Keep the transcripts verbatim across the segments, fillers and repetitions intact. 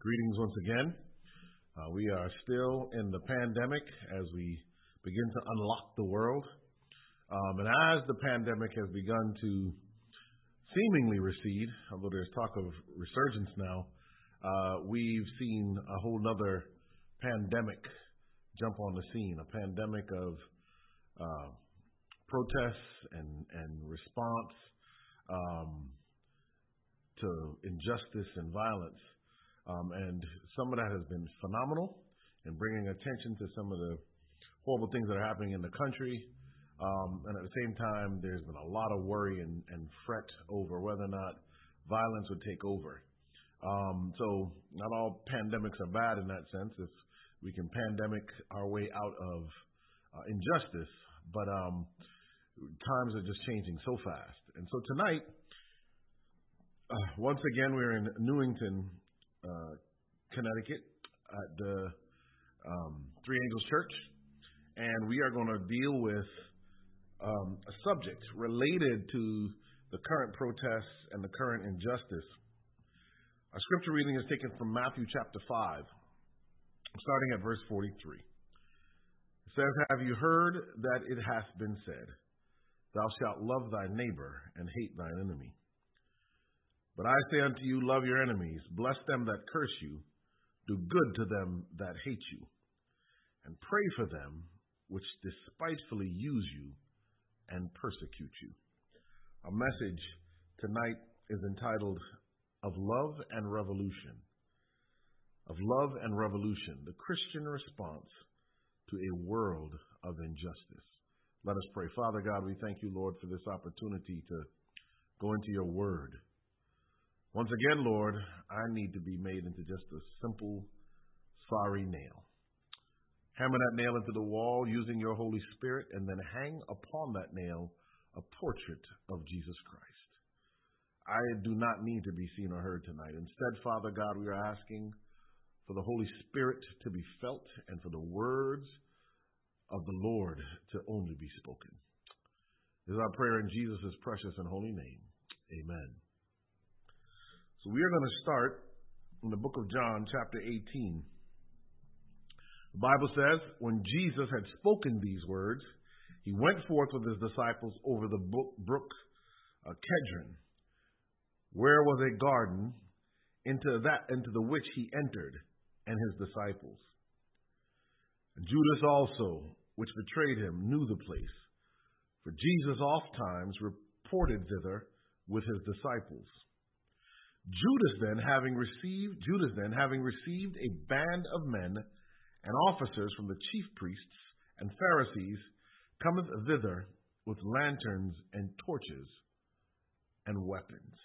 Greetings once again. Uh, we are still in the pandemic as we begin to unlock the world. Um, and as the pandemic has begun to seemingly recede, although there's talk of resurgence now, uh, we've seen a whole nother pandemic jump on the scene, a pandemic of uh, protests and, and response um, to injustice and violence. Um, and some of that has been phenomenal in bringing attention to some of the horrible things that are happening in the country. Um, and at the same time, there's been a lot of worry and, and fret over whether or not violence would take over. Um, so not all pandemics are bad in that sense, if we can pandemic our way out of uh, injustice. But um, times are just changing so fast. And so tonight, uh, once again, we're in Newington, Uh, Connecticut at the um, Three Angels Church, and we are going to deal with um, a subject related to the current protests and the current injustice. Our scripture reading is taken from Matthew chapter five, starting at verse forty-three. It says, "Have you heard that it hath been said, Thou shalt love thy neighbor and hate thine enemy? But I say unto you, love your enemies, bless them that curse you, do good to them that hate you, and pray for them which despitefully use you and persecute you." Our message tonight is entitled, Of Love and Revolution. Of Love and Revolution, the Christian response to a world of injustice. Let us pray. Father God, we thank you, Lord, for this opportunity to go into your word. Once again, Lord, I need to be made into just a simple, sorry nail. Hammer that nail into the wall using your Holy Spirit, and then hang upon that nail a portrait of Jesus Christ. I do not need to be seen or heard tonight. Instead, Father God, we are asking for the Holy Spirit to be felt and for the words of the Lord to only be spoken. This is our prayer in Jesus' precious and holy name. Amen. So we are going to start in the book of John, chapter eighteen. The Bible says, when Jesus had spoken these words, he went forth with his disciples over the brook uh, Kedron, where was a garden, into that into the which he entered, and his disciples. And Judas also, which betrayed him, knew the place, for Jesus oft times reported thither with his disciples. Judas then, having received Judas then, having received a band of men and officers from the chief priests and Pharisees, cometh thither with lanterns and torches and weapons.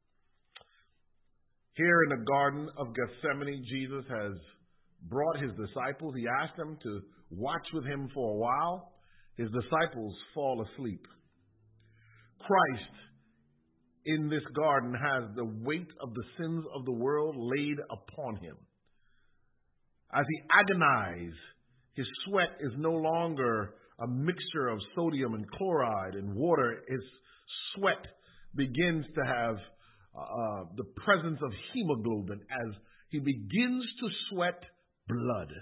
Here in the Garden of Gethsemane, Jesus has brought his disciples. He asked them to watch with him for a while. His disciples fall asleep. Christ in this garden has the weight of the sins of the world laid upon him. As he agonizes, his sweat is no longer a mixture of sodium and chloride and water. His sweat begins to have uh, the presence of hemoglobin as he begins to sweat blood.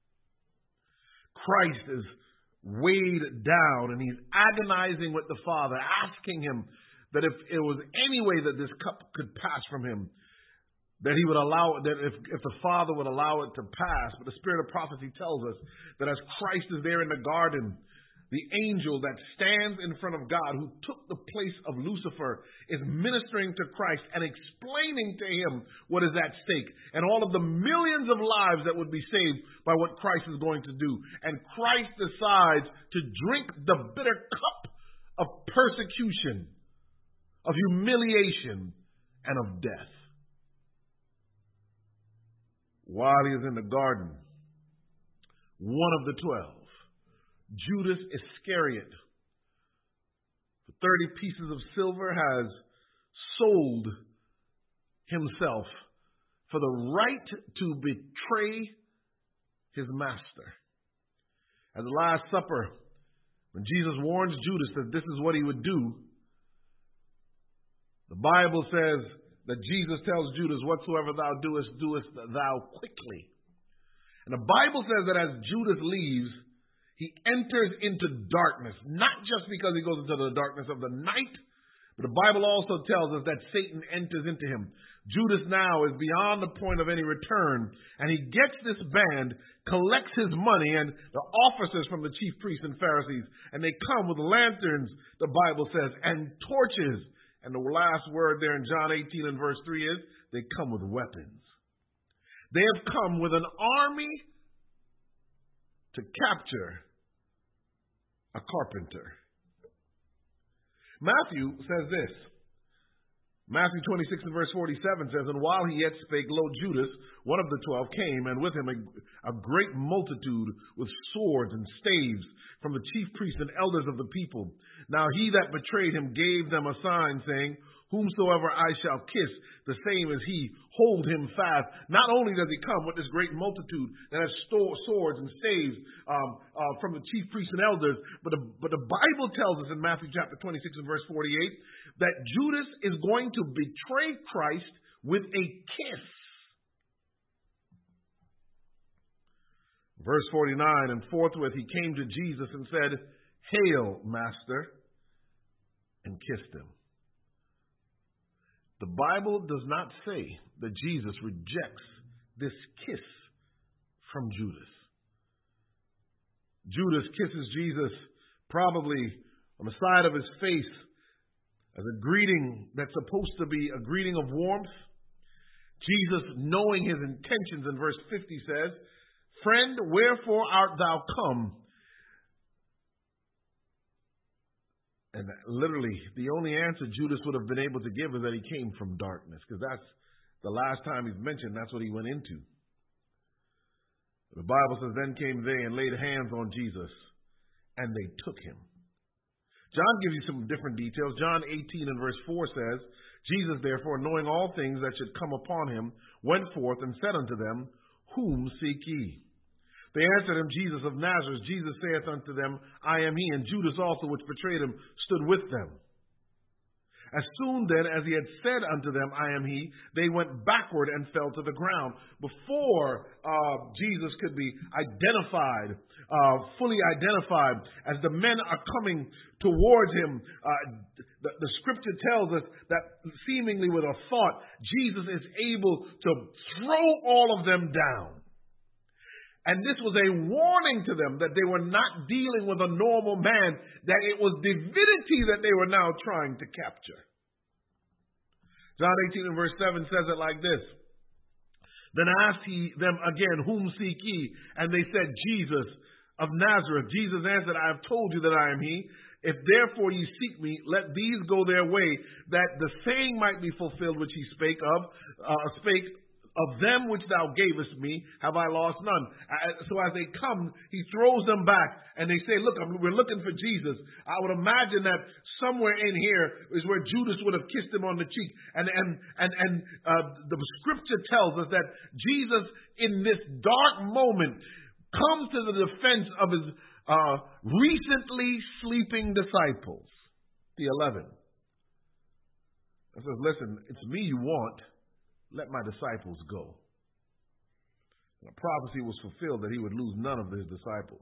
Christ is weighed down and he's agonizing with the Father, asking him that if it was any way that this cup could pass from him, that he would allow it, that if, if the Father would allow it to pass. But the Spirit of prophecy tells us that as Christ is there in the garden, the angel that stands in front of God, who took the place of Lucifer, is ministering to Christ and explaining to him what is at stake and all of the millions of lives that would be saved by what Christ is going to do. And Christ decides to drink the bitter cup of persecution, of humiliation, and of death. While he is in the garden, one of the twelve, Judas Iscariot, for thirty pieces of silver, has sold himself for the right to betray his master. At the Last Supper, when Jesus warns Judas that this is what he would do, the Bible says that Jesus tells Judas, whatsoever thou doest, doest thou quickly. And the Bible says that as Judas leaves, he enters into darkness, not just because he goes into the darkness of the night, but the Bible also tells us that Satan enters into him. Judas now is beyond the point of any return, and he gets this band, collects his money, and the officers from the chief priests and Pharisees, and they come with lanterns, the Bible says, and torches. And the last word there in John eighteen and verse three is, they come with weapons. They have come with an army to capture a carpenter. Matthew says this. Matthew twenty-six and verse forty-seven says, and while he yet spake, lo, Judas, one of the twelve, came, and with him a, a great multitude with swords and staves from the chief priests and elders of the people. Now he that betrayed him gave them a sign, saying, whomsoever I shall kiss, the same as he, hold him fast. Not only does he come with this great multitude that has swords and staves um, uh, from the chief priests and elders, but the, but the Bible tells us in Matthew chapter twenty-six and verse forty-eight that Judas is going to betray Christ with a kiss. Verse forty-nine, and forthwith he came to Jesus and said, Hail, Master, and kissed him. The Bible does not say that Jesus rejects this kiss from Judas. Judas kisses Jesus probably on the side of his face as a greeting that's supposed to be a greeting of warmth. Jesus, knowing his intentions in verse fifty, says, Friend, wherefore art thou come? And literally, the only answer Judas would have been able to give is that he came from darkness, because that's the last time he's mentioned, that's what he went into. The Bible says, then came they and laid hands on Jesus, and they took him. John gives you some different details. John eighteen and verse four says, Jesus, therefore, knowing all things that should come upon him, went forth and said unto them, Whom seek ye? They answered him, Jesus of Nazareth. Jesus saith unto them, I am he. And Judas also, which betrayed him, stood with them. As soon then as he had said unto them, I am he, they went backward and fell to the ground. Before uh, Jesus could be identified, uh, fully identified, as the men are coming towards him, uh, the, the scripture tells us that seemingly with a thought, Jesus is able to throw all of them down. And this was a warning to them that they were not dealing with a normal man, that it was divinity that they were now trying to capture. John eighteen and verse seven says it like this. Then asked he them again, Whom seek ye? And they said, Jesus of Nazareth. Jesus answered, I have told you that I am he. If therefore ye seek me, let these go their way, that the saying might be fulfilled which he spake of, uh, spake of them which thou gavest me, have I lost none. So as they come, he throws them back, and they say, look, we're looking for Jesus. I would imagine that somewhere in here is where Judas would have kissed him on the cheek. And, and, and, and uh, the scripture tells us that Jesus, in this dark moment, comes to the defense of his uh, recently sleeping disciples, the eleven. He says, listen, it's me you want. Let my disciples go. The prophecy was fulfilled that he would lose none of his disciples.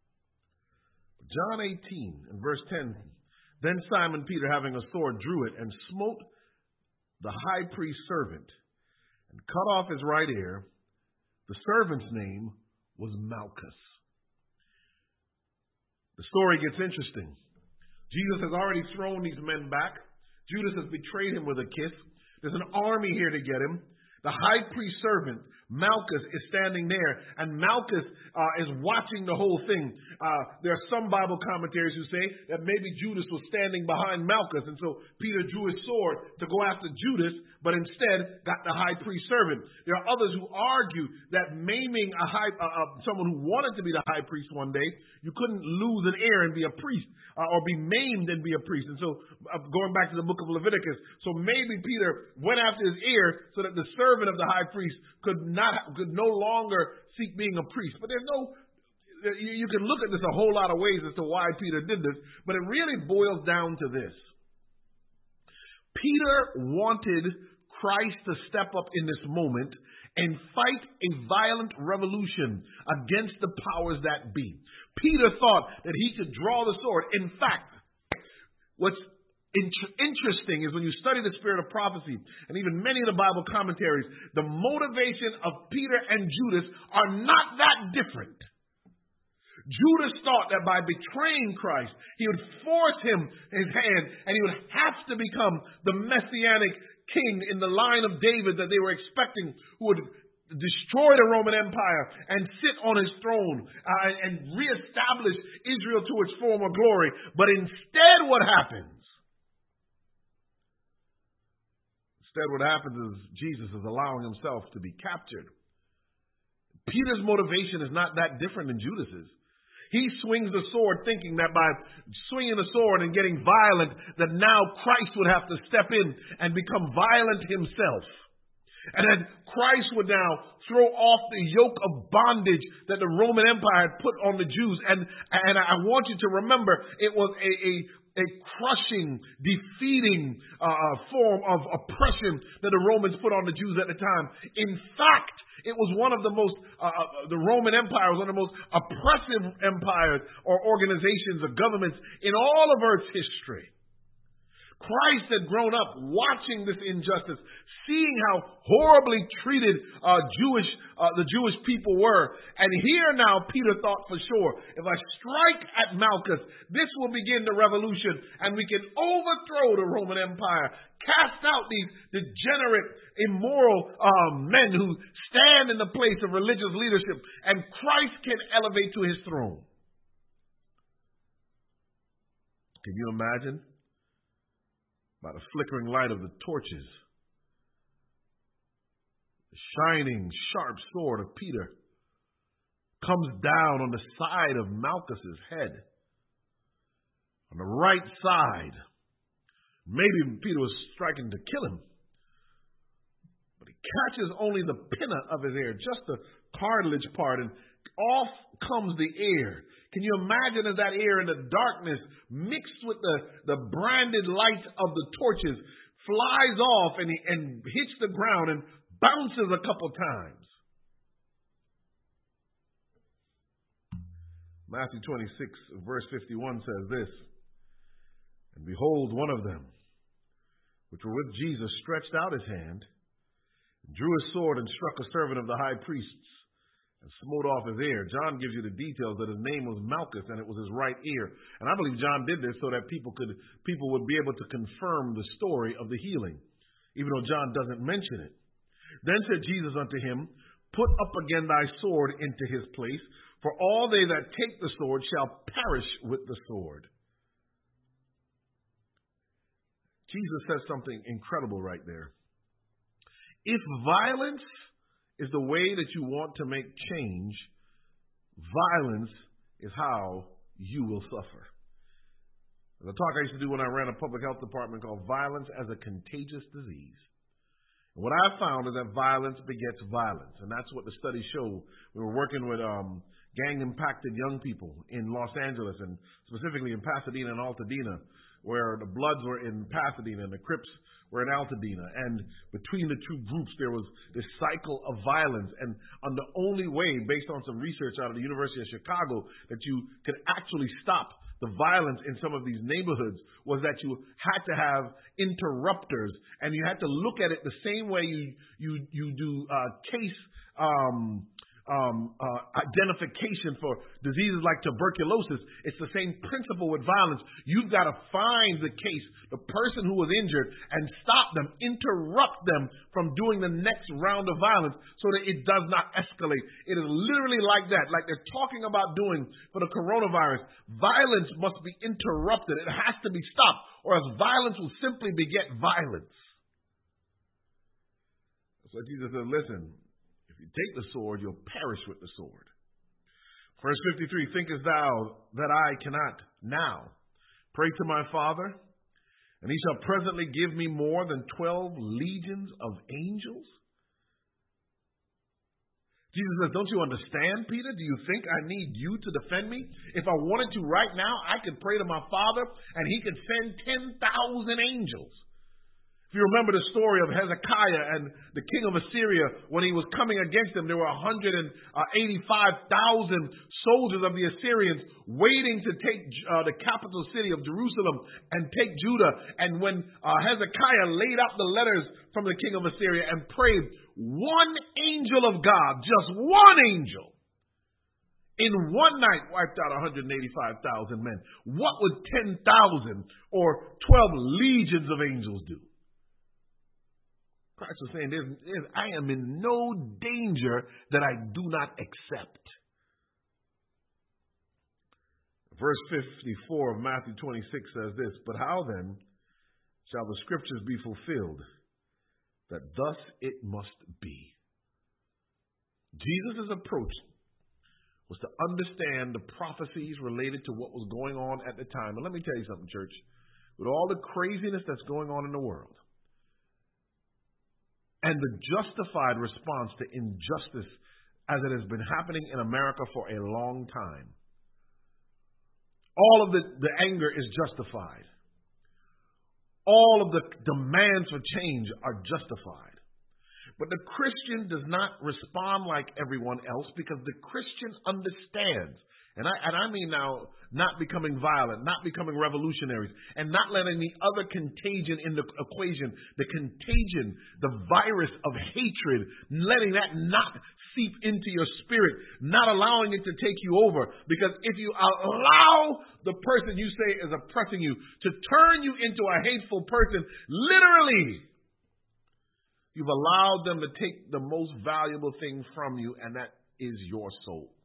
John eighteen and verse ten, then Simon Peter, having a sword, drew it and smote the high priest's servant and cut off his right ear. The servant's name was Malchus. The story gets interesting. Jesus has already thrown these men back. Judas has betrayed him with a kiss. There's an army here to get him. The high priest servant, Malchus, is standing there, and Malchus uh, is watching the whole thing. Uh, there are some Bible commentaries who say that maybe Judas was standing behind Malchus, and so Peter drew his sword to go after Judas, but instead got the high priest servant. There are others who argue that maiming a high, uh, uh, someone who wanted to be the high priest one day, you couldn't lose an ear and be a priest, uh, or be maimed and be a priest. And so, uh, going back to the book of Leviticus, so maybe Peter went after his ear so that the servant of the high priest could not, could no longer seek being a priest. But there's no, you, you can look at this a whole lot of ways as to why Peter did this, but it really boils down to this. Peter wanted Christ to step up in this moment and fight a violent revolution against the powers that be. Peter thought that he could draw the sword. In fact, what's int- interesting is when you study the spirit of prophecy, and even many of the Bible commentaries, the motivation of Peter and Judas are not that different. Judas thought that by betraying Christ, he would force him his hand, and he would have to become the messianic king in the line of David that they were expecting, who would destroy the Roman Empire and sit on his throne uh, and reestablish Israel to its former glory. But instead, what happens? Instead, what happens is Jesus is allowing himself to be captured. Peter's motivation is not that different than Judas's. He swings the sword thinking that by swinging the sword and getting violent, that now Christ would have to step in and become violent himself. And then Christ would now throw off the yoke of bondage that the Roman Empire had put on the Jews. And, and I want you to remember, it was a, a, a crushing, defeating uh, form of oppression that the Romans put on the Jews at the time. In fact, it was one of the most, uh, the Roman Empire was one of the most oppressive empires or organizations or governments in all of Earth's history. Christ had grown up watching this injustice, seeing how horribly treated uh, Jewish uh, the Jewish people were. And here now, Peter thought for sure, if I strike at Malchus, this will begin the revolution, and we can overthrow the Roman Empire, cast out these degenerate, immoral um, men who stand in the place of religious leadership, and Christ can elevate to his throne. Can you imagine? By the flickering light of the torches, the shining, sharp sword of Peter comes down on the side of Malchus's head. On the right side, maybe Peter was striking to kill him, but he catches only the pinna of his ear, just the cartilage part, and off comes the ear. Can you imagine as that ear in the darkness mixed with the, the branded light of the torches flies off and, he, and hits the ground and bounces a couple times? Matthew twenty-six, verse fifty-one says this, "And behold, one of them, which were with Jesus, stretched out his hand, drew his sword, and struck a servant of the high priest's, and smote off his ear." John gives you the details that his name was Malchus, and it was his right ear. And I believe John did this so that people could people would be able to confirm the story of the healing, even though John doesn't mention it. Then said Jesus unto him, "Put up again thy sword into his place, for all they that take the sword shall perish with the sword." Jesus says something incredible right there. If violence is the way that you want to make change, violence is how you will suffer. The talk I used to do when I ran a public health department called Violence as a Contagious Disease. And what I found is that violence begets violence, and that's what the studies show. We were working with um, gang-impacted young people in Los Angeles, and specifically in Pasadena and Altadena, where the Bloods were in Pasadena and the Crips were in Altadena. And between the two groups, there was this cycle of violence. And on the only way, based on some research out of the University of Chicago, that you could actually stop the violence in some of these neighborhoods was that you had to have interrupters, and you had to look at it the same way you you you do uh, case um, um, uh, identification for diseases like tuberculosis. It's the same principle with violence. You've got to find the case, the person who was injured, and stop them, interrupt them from doing the next round of violence so that it does not escalate. It is literally like that, like they're talking about doing for the coronavirus. Violence must be interrupted. It has to be stopped, or else violence will simply beget violence. So Jesus said, listen, if you take the sword, you'll perish with the sword. Verse fifty-three, thinkest thou that I cannot now pray to my Father, and he shall presently give me more than twelve legions of angels? Jesus says, don't you understand, Peter? Do you think I need you to defend me? If I wanted to right now, I could pray to my Father, and he could send ten thousand angels. If If you remember the story of Hezekiah and the king of Assyria, when he was coming against them, there were one hundred eighty-five thousand soldiers of the Assyrians waiting to take uh, the capital city of Jerusalem and take Judah. And when uh, Hezekiah laid out the letters from the king of Assyria and prayed, one angel of God, just one angel, in one night wiped out one hundred eighty-five thousand men. What would ten thousand or twelve legions of angels do? Christ was saying, there's, there's, I am in no danger that I do not accept. Verse fifty-four of Matthew twenty-six says this, but how then shall the scriptures be fulfilled, that thus it must be? Jesus' approach was to understand the prophecies related to what was going on at the time. And let me tell you something, church. With all the craziness that's going on in the world, and the justified response to injustice as it has been happening in America for a long time, all of the, the anger is justified. All of the demands for change are justified. But the Christian does not respond like everyone else, because the Christian understands. And I, and I mean now, not becoming violent, not becoming revolutionaries, and not letting the other contagion in the equation, the contagion, the virus of hatred, letting that not seep into your spirit, not allowing it to take you over. Because if you allow the person you say is oppressing you to turn you into a hateful person, literally, you've allowed them to take the most valuable thing from you, and that is your soul.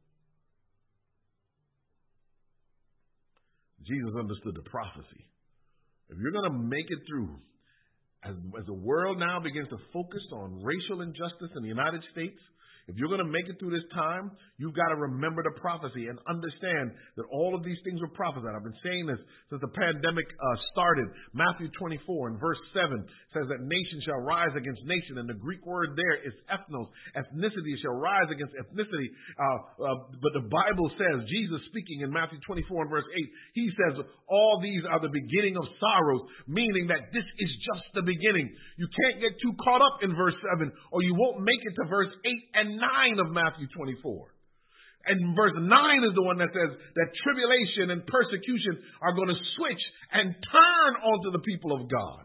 Jesus understood the prophecy. If you're going to make it through, as, as the world now begins to focus on racial injustice in the United States, if you're going to make it through this time, you've got to remember the prophecy and understand that all of these things were prophesied. I've been saying this since the pandemic uh, started. Matthew twenty-four and verse seven says that nation shall rise against nation, and the Greek word there is ethnos. Ethnicity shall rise against ethnicity. Uh, uh, but the Bible says, Jesus speaking in Matthew twenty-four and verse eight, he says, all these are the beginning of sorrows, meaning that this is just the beginning. You can't get too caught up in verse seven, or you won't make it to verse eight and nine of Matthew twenty-four. And verse nine is the one that says that tribulation and persecution are going to switch and turn onto the people of God.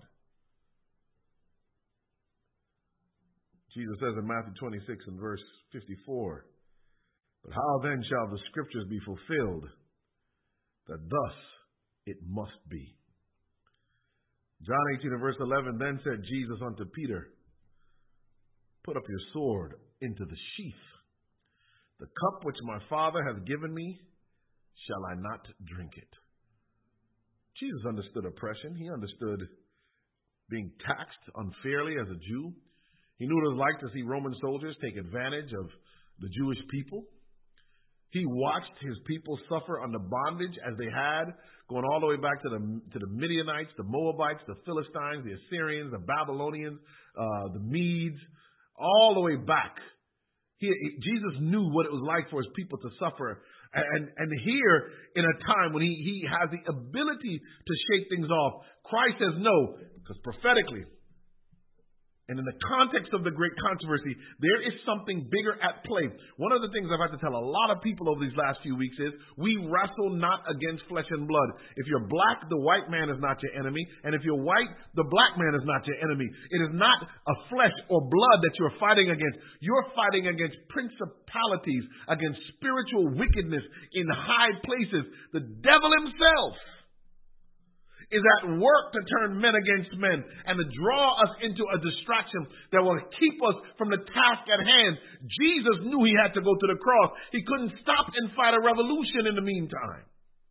Jesus says in Matthew twenty-six and verse fifty-four, but how then shall the scriptures be fulfilled, that thus it must be? John eighteen and verse eleven, then said Jesus unto Peter, put up your sword into the sheath. The cup which my Father has given me, shall I not drink it? Jesus understood oppression. He understood being taxed unfairly as a Jew. He knew what it was like to see Roman soldiers take advantage of the Jewish people. He watched his people suffer under bondage as they had, going all the way back to the to the Midianites, the Moabites, the Philistines, the Assyrians, the Babylonians, uh, the Medes, all the way back. He, Jesus knew what it was like for his people to suffer. And, and here, in a time when he, he has the ability to shake things off, Christ says no, because prophetically, and in the context of the great controversy, there is something bigger at play. One of the things I've had to tell a lot of people over these last few weeks is, we wrestle not against flesh and blood. If you're black, the white man is not your enemy. And if you're white, the black man is not your enemy. It is not a flesh or blood that you're fighting against. You're fighting against principalities, against spiritual wickedness in high places. The devil himself is at work to turn men against men and to draw us into a distraction that will keep us from the task at hand. Jesus knew he had to go to the cross. He couldn't stop and fight a revolution in the meantime.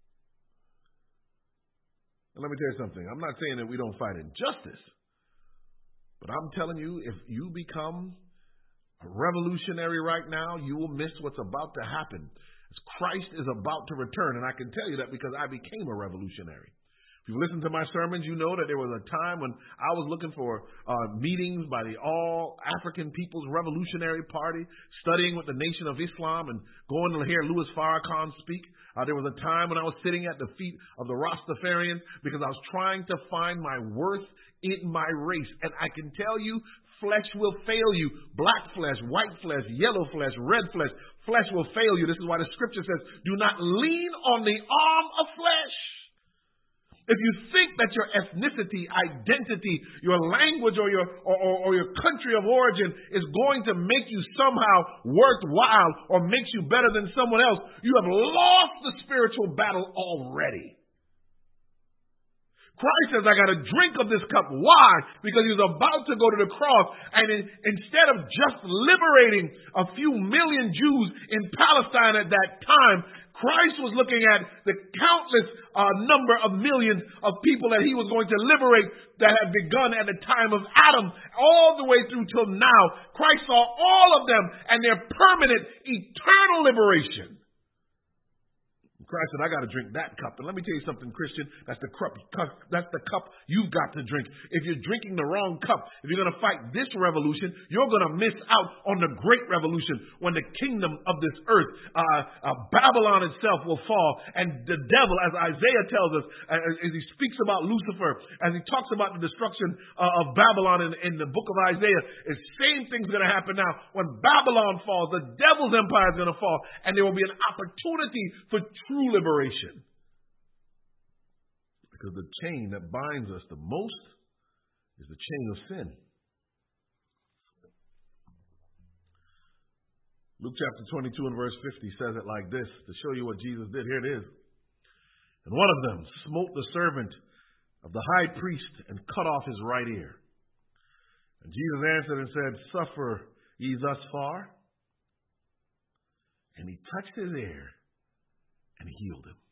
And let me tell you something. I'm not saying that we don't fight injustice, but I'm telling you, if you become a revolutionary right now, you will miss what's about to happen. Christ is about to return, and I can tell you that because I became a revolutionary. If you listen to my sermons, you know that there was a time when I was looking for uh, meetings by the All African People's Revolutionary Party, studying with the Nation of Islam and going to hear Louis Farrakhan speak. Uh, there was a time when I was sitting at the feet of the Rastafarians because I was trying to find my worth in my race. And I can tell you, flesh will fail you. Black flesh, white flesh, yellow flesh, red flesh. Flesh will fail you. This is why the scripture says, do not lean on the arm of flesh. If you think that your ethnicity, identity, your language, or your or, or, or your country of origin is going to make you somehow worthwhile or makes you better than someone else, you have lost the spiritual battle already. Christ says, I got to drink of this cup. Why? Because he was about to go to the cross. And in, instead of just liberating a few million Jews in Palestine at that time, Christ was looking at the countless uh, number of millions of people that he was going to liberate that had begun at the time of Adam all the way through till now. Christ saw all of them and their permanent, eternal liberation. Christ said, I got to drink that cup. And let me tell you something, Christian. That's the cup. That's the cup you've got to drink. If you're drinking the wrong cup, if you're going to fight this revolution, you're going to miss out on the great revolution when the kingdom of this earth, uh, uh, Babylon itself will fall. And the devil, as Isaiah tells us, uh, as he speaks about Lucifer, as he talks about the destruction uh, of Babylon in, in the book of Isaiah, the same thing's going to happen now. When Babylon falls, the devil's empire is going to fall. And there will be an opportunity for true liberation. Because the chain that binds us the most is the chain of sin. Luke chapter twenty-two and verse fifty says it like this to show you what Jesus did. Here it is. And one of them smote the servant of the high priest and cut off his right ear. And Jesus answered and said, suffer ye thus far? And he touched his ear and healed him.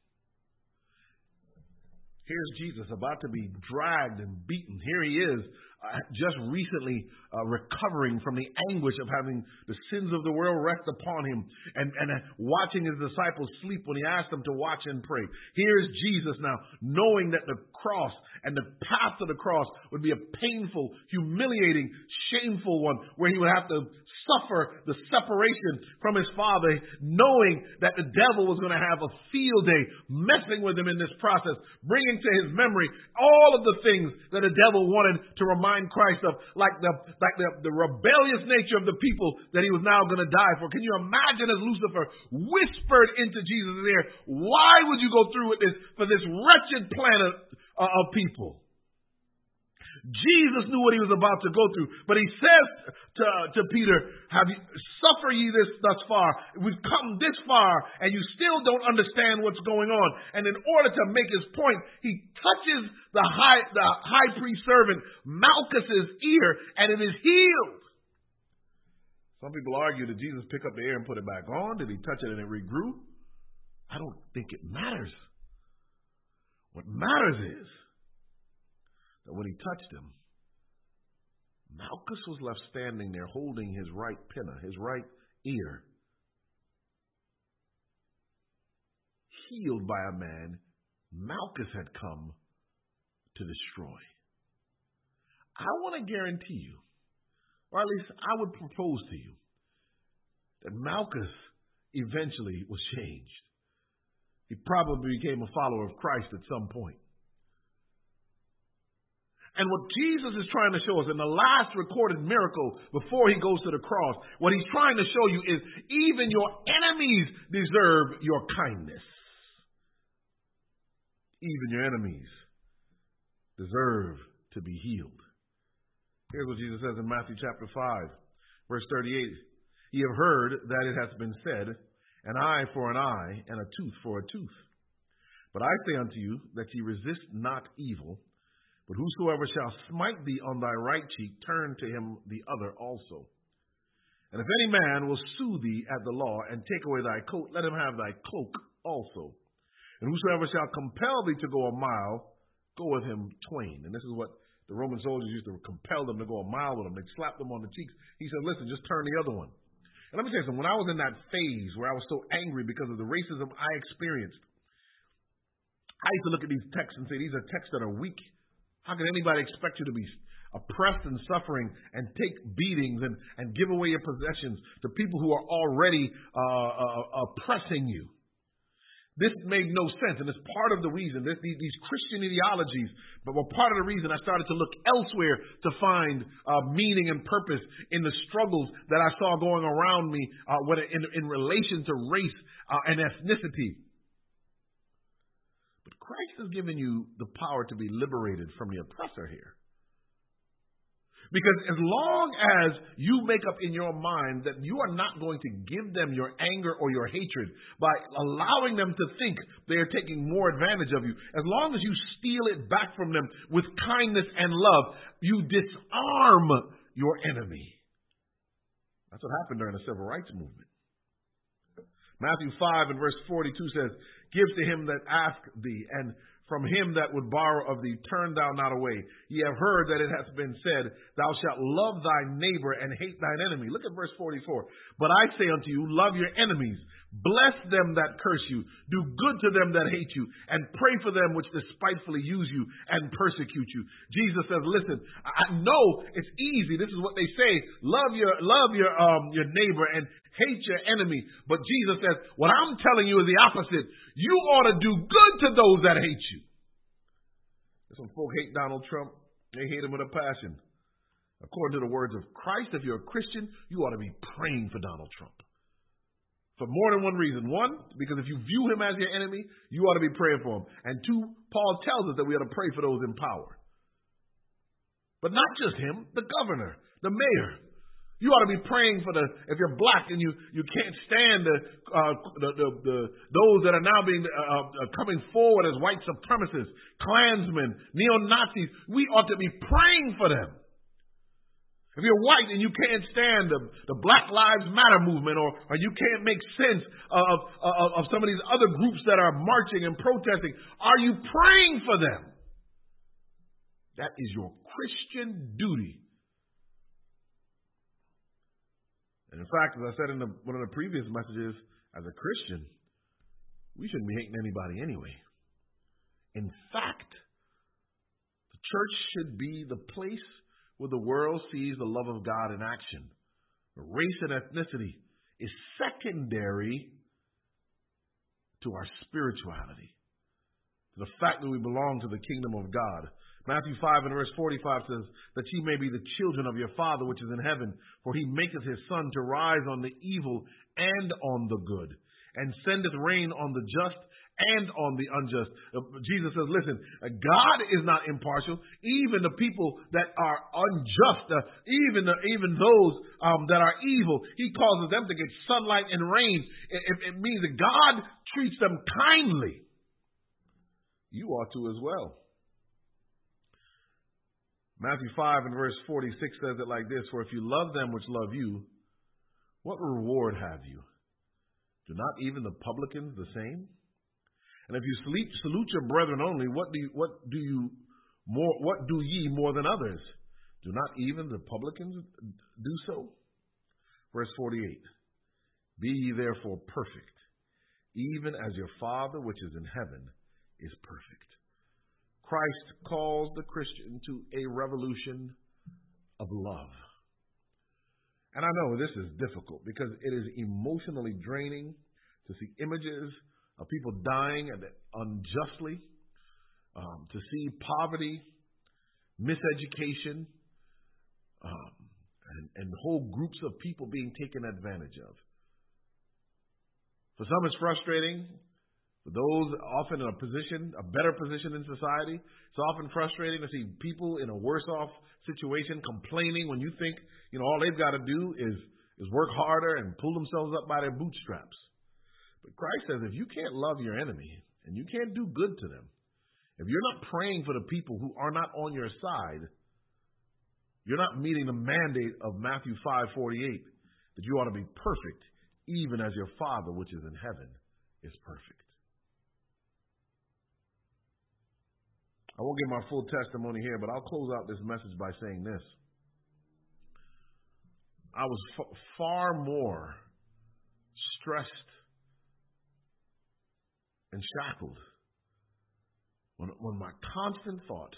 Here's Jesus about to be dragged and beaten. Here he is, uh, just recently uh, recovering from the anguish of having the sins of the world rest upon him and, and uh, watching his disciples sleep when he asked them to watch and pray. Here's Jesus now, knowing that the cross and the path to the cross would be a painful, humiliating, shameful one where he would have to suffer the separation from his Father, knowing that the devil was going to have a field day messing with him in this process, bringing to his memory all of the things that the devil wanted to remind Christ of, like the like the, the rebellious nature of the people that he was now going to die for. Can you imagine as Lucifer whispered into Jesus' ear, why would you go through with this for this wretched planet uh, of people? Jesus knew what he was about to go through, but he says to, to Peter, "Have you suffer ye this thus far? We've come this far, and you still don't understand what's going on." And in order to make his point, he touches the high the high priest servant Malchus's ear, and it is healed. Some people argue, did Jesus pick up the ear and put it back on? Did he touch it and it regrew? I don't think it matters. What matters is that when he touched him, Malchus was left standing there holding his right pinna, his right ear, healed by a man Malchus had come to destroy. I want to guarantee you, or at least I would propose to you, that Malchus eventually was changed. He probably became a follower of Christ at some point. And what Jesus is trying to show us in the last recorded miracle before he goes to the cross, what he's trying to show you is even your enemies deserve your kindness. Even your enemies deserve to be healed. Here's what Jesus says in Matthew chapter five, verse thirty-eight. Ye have heard that it hath been said, an eye for an eye, and a tooth for a tooth. But I say unto you that ye resist not evil, but whosoever shall smite thee on thy right cheek, turn to him the other also. And if any man will sue thee at the law, and take away thy coat, let him have thy cloak also. And whosoever shall compel thee to go a mile, go with him twain. And this is what the Roman soldiers used to compel them to go a mile with them. They'd slap them on the cheeks. He said, listen, just turn the other one. And let me tell you something. When I was in that phase where I was so angry because of the racism I experienced, I used to look at these texts and say, these are texts that are weak. How can anybody expect you to be oppressed and suffering and take beatings and, and give away your possessions to people who are already uh, uh, oppressing you? This made no sense, and it's part of the reason, this, these, these Christian ideologies, but were part of the reason I started to look elsewhere to find uh, meaning and purpose in the struggles that I saw going around me uh, when in, in relation to race uh, and ethnicity. But Christ has given you the power to be liberated from the oppressor here. Because as long as you make up in your mind that you are not going to give them your anger or your hatred by allowing them to think they are taking more advantage of you, as long as you steal it back from them with kindness and love, you disarm your enemy. That's what happened during the Civil Rights Movement. Matthew five and verse forty-two says, "Give to him that ask thee, and from him that would borrow of thee, turn thou not away. Ye have heard that it hath been said, thou shalt love thy neighbor and hate thine enemy." Look at verse forty-four. "But I say unto you, love your enemies. Bless them that curse you. Do good to them that hate you. And pray for them which despitefully use you and persecute you." Jesus says, listen, I know it's easy. This is what they say. Love your, love your, um, your neighbor and hate your enemy. But Jesus says, what I'm telling you is the opposite. You ought to do good to those that hate you. Some folk hate Donald Trump. They hate him with a passion. According to the words of Christ, if you're a Christian, you ought to be praying for Donald Trump. For more than one reason. One, because if you view him as your enemy, you ought to be praying for him. And two, Paul tells us that we ought to pray for those in power. But not just him, the governor, the mayor. You ought to be praying for the, if you're black and you, you can't stand the, uh, the, the, the those that are now being uh, uh, coming forward as white supremacists, Klansmen, neo-Nazis, we ought to be praying for them. If you're white and you can't stand the, the Black Lives Matter movement, or, or you can't make sense of, of, of some of these other groups that are marching and protesting, are you praying for them? That is your Christian duty. And in fact, as I said in the, one of the previous messages, as a Christian, we shouldn't be hating anybody anyway. In fact, the church should be the place where the world sees the love of God in action. Race and ethnicity is secondary to our spirituality, to the fact that we belong to the kingdom of God. Matthew five and verse forty-five says, "That ye may be the children of your Father which is in heaven, for he maketh his sun to rise on the evil and on the good, and sendeth rain on the just and on the unjust." Uh, Jesus says, listen, uh, God is not impartial. Even the people that are unjust, uh, even the, even those um, that are evil, he causes them to get sunlight and rain. It, it, it means that God treats them kindly. You ought to as well. Matthew five and verse forty-six says it like this, "For if you love them which love you, what reward have you? Do not even the publicans the same? And if you sleep, salute your brethren only, what do you, what do you more, what do ye more than others? Do not even the publicans do so?" Verse forty-eight, "Be ye therefore perfect, even as your Father which is in heaven is perfect." Christ calls the Christian to a revolution of love. And I know this is difficult because it is emotionally draining to see images of people dying unjustly, um, to see poverty, miseducation, um, and, and whole groups of people being taken advantage of. For some, it's frustrating. For those often in a position, a better position in society, it's often frustrating to see people in a worse off situation complaining when you think, you know, all they've got to do is, is work harder and pull themselves up by their bootstraps. But Christ says if you can't love your enemy and you can't do good to them, if you're not praying for the people who are not on your side, you're not meeting the mandate of Matthew five forty-eight that you ought to be perfect even as your Father which is in heaven is perfect. I won't give my full testimony here, but I'll close out this message by saying this. I was f- far more stressed and shackled when, when my constant thought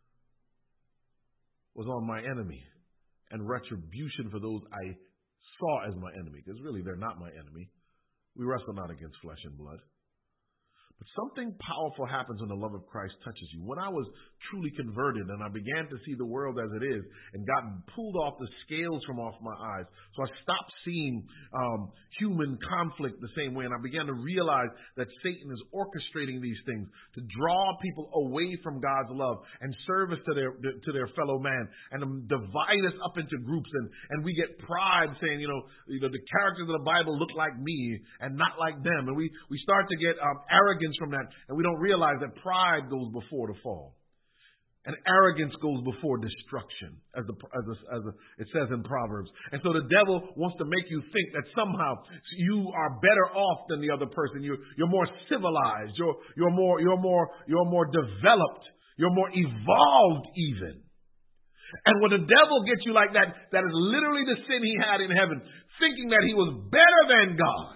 was on my enemy and retribution for those I saw as my enemy, because really they're not my enemy. We wrestle not against flesh and blood. But something powerful happens when the love of Christ touches you. When I was truly converted and I began to see the world as it is and got pulled off the scales from off my eyes, so I stopped seeing um, human conflict the same way, and I began to realize that Satan is orchestrating these things to draw people away from God's love and service to their to their fellow man, and divide us up into groups, and, and we get pride saying, you know, you know, the characters of the Bible look like me and not like them, and we, we start to get um, arrogant from that, and we don't realize that pride goes before the fall, and arrogance goes before destruction, as the as, the, as the, it says in Proverbs. And so the devil wants to make you think that somehow you are better off than the other person. You're you're more civilized. You're you're more you're more you're more developed. You're more evolved even. And when the devil gets you like that, that is literally the sin he had in heaven, thinking that he was better than God.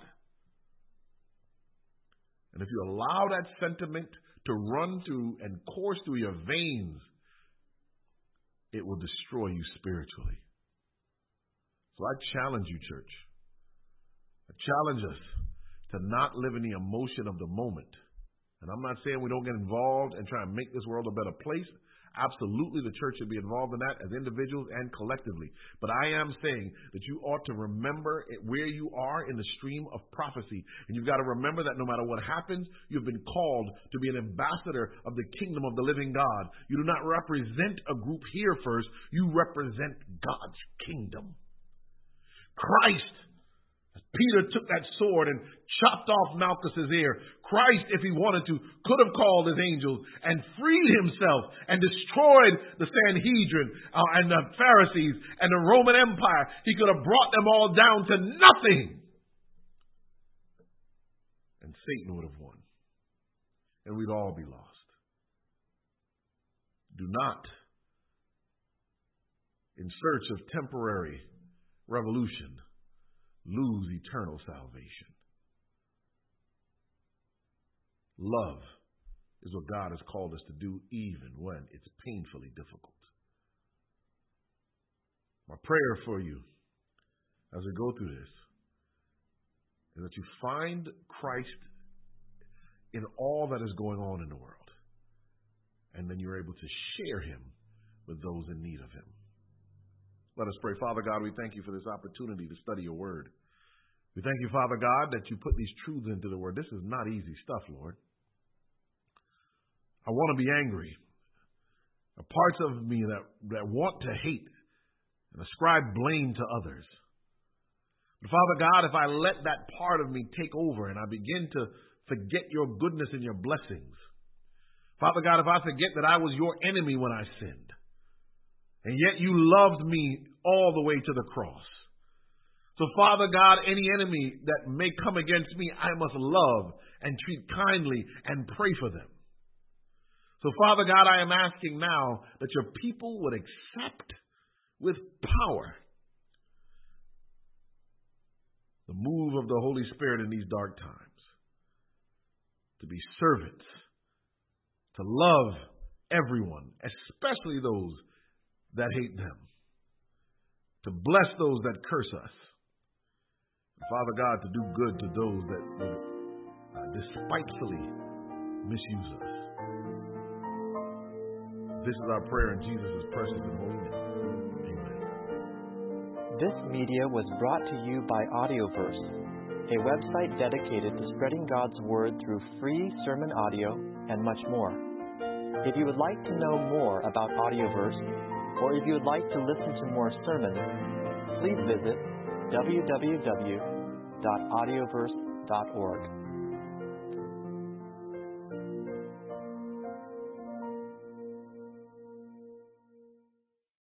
And if you allow that sentiment to run through and course through your veins, it will destroy you spiritually. So I challenge you, church. I challenge us to not live in the emotion of the moment. And I'm not saying we don't get involved and try and make this world a better place. Absolutely, the church should be involved in that as individuals and collectively. But I am saying that you ought to remember where you are in the stream of prophecy. And you've got to remember that no matter what happens, you've been called to be an ambassador of the kingdom of the living God. You do not represent a group here first. You represent God's kingdom. Christ, Peter took that sword and chopped off Malchus's ear. Christ, if he wanted to, could have called his angels and freed himself and destroyed the Sanhedrin uh, and the Pharisees and the Roman Empire. He could have brought them all down to nothing. And Satan would have won. And we'd all be lost. Do not, in search of temporary revolution, lose eternal salvation. Love is what God has called us to do even when it's painfully difficult. My prayer for you as we go through this is that you find Christ in all that is going on in the world, and then you're able to share him with those in need of him. Let us pray. Father God, we thank you for this opportunity to study your word. We thank you, Father God, that you put these truths into the word. This is not easy stuff, Lord. I want to be angry. There are parts of me that, that want to hate and ascribe blame to others. But Father God, if I let that part of me take over and I begin to forget your goodness and your blessings, Father God, if I forget that I was your enemy when I sinned, and yet you loved me all the way to the cross. So, Father God, any enemy that may come against me, I must love and treat kindly and pray for them. So, Father God, I am asking now that your people would accept with power the move of the Holy Spirit in these dark times, to be servants, to love everyone, especially those that hate them, to bless those that curse us, and Father God, to do good to those that would uh, despitefully misuse us. This is our prayer in Jesus' precious and holy name. Amen. This media was brought to you by Audioverse, a website dedicated to spreading God's Word through free sermon audio and much more. If you would like to know more about Audioverse, or if you would like to listen to more sermons, please visit w w w dot audioverse dot org.